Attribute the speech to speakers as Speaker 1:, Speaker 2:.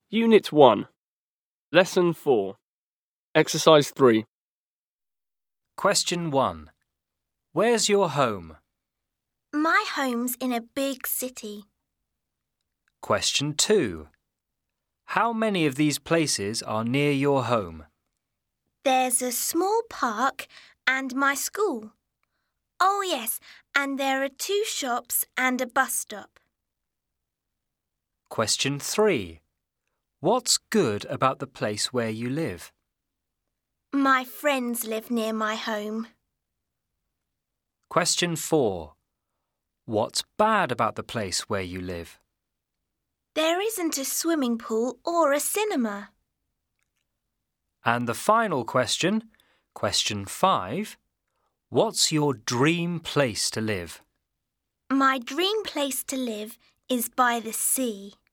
Speaker 1: Unit 1, Lesson 4, Exercise 3.
Speaker 2: Question 1. Where's your home?
Speaker 3: My home's in a big city.
Speaker 2: Question 2. How many of these places are near your home?
Speaker 3: There's a small park and my school. Oh yes, and there are 2 shops and a bus stop.
Speaker 2: Question 3. What's good about the place where you live?
Speaker 3: My friends live near my home.
Speaker 2: Question 4. What's bad about the place where you live?
Speaker 3: There isn't a swimming pool or a cinema.
Speaker 2: And the final question, question 5. What's your dream place to live?
Speaker 3: My dream place to live is by the sea.